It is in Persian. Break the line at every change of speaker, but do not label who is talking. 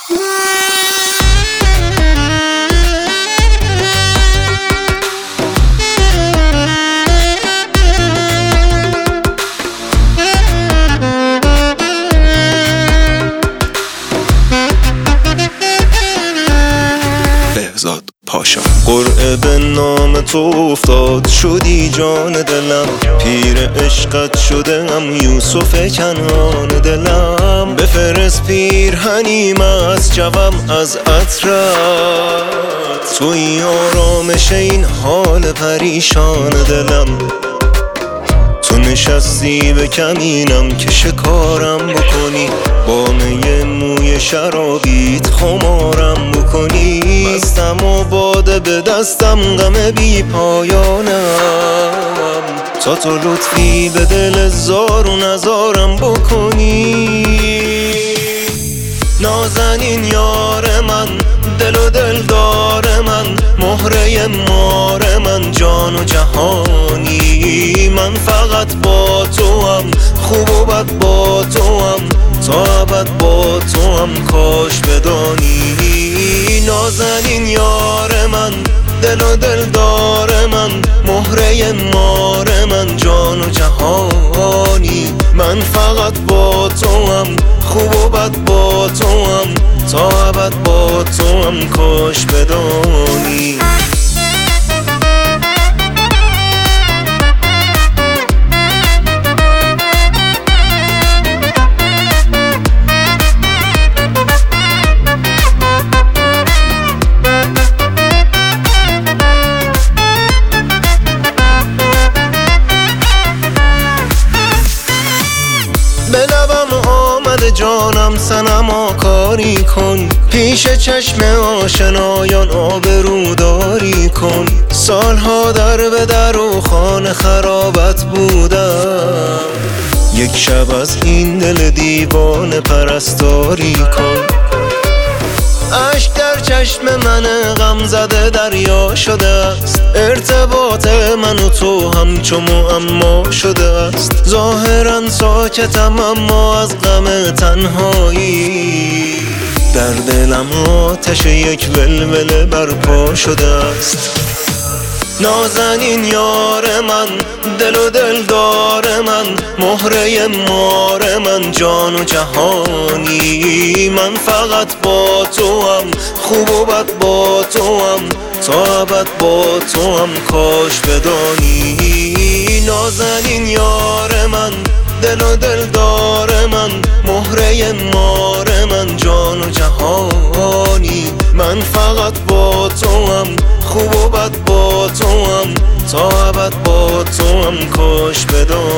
بهزاد پاشا. قرعه به نام تو افتاد، شدی جان دلم، پیر عشقت شدم، یوسف کنعان دلم. بفرست پیرهنیم از جوم از عطرت، توی آرامش این حال پریشان دلم. تو نشستی به کمینم که شکارم بکنی، با می موی شرابیت خمارم بکنی. مستم و باده به دستم، غم بی پایانم، تا تو لطفی به دل زار و نزارم بکنی. نازنین یار من، دل و دلدار من، مهره مار من، جان و جهانی. من فقط با تو هم، خوب و بد با تو هم، تا ابد با تو هم، کاش بدانی. نازنین یار من، دل و دلدار من، مهره مار من، جان و جهانی. من فقط با تو هم، خوب و بد با تو هم، تا ابد با تو هم، کاش بدانی. به لبم آمده جانم، صنما کاری کن، پیش چشم آشنایان آبروداری کن. سالها در به در و خانه خرابت بودم، یک شب از این دل دیوانه پرستاری کن. اشک در چشم من غم زده دریا شده است، ارتباط من و تو همچو معما شده است. ظاهرا ساکتم اما از غم تنهایی، در دلم آتش یک ولوله برپا شده است. نازنین یار من، دل و دلدار من، مهره مار من، جان و جهانی. من فقط با تو هم، خوب و بد با تو هم، تا ابد با تو هم، کاش بدانی. نازنین یار من، دل و دلدار من، مهره مار من، جان و جهانی. من فقط با تو هم، خوب و بد با تو هم، تا ابد با تو هم، کاش بدانی.